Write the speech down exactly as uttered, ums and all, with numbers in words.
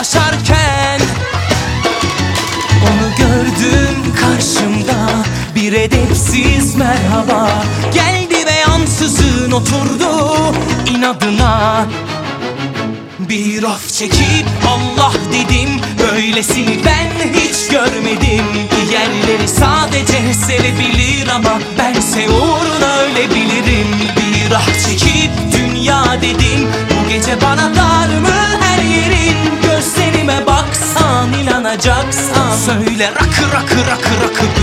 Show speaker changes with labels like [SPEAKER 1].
[SPEAKER 1] dolaşarken. Onu gördüm karşımda, bir edepsiz merhaba. Geldi ve ansızın oturdu inadına. Bir of çekip Allah dedim, böylesini ben hiç görmedim. Diğerleri sadece sevebilir ama bense uğruna ölebilirim. Bir ah çekip dünya dedim, bu gece bana dar mı her yerin? Gözlerime baksan inanacaksan söyle, rakı rakı rakı rakı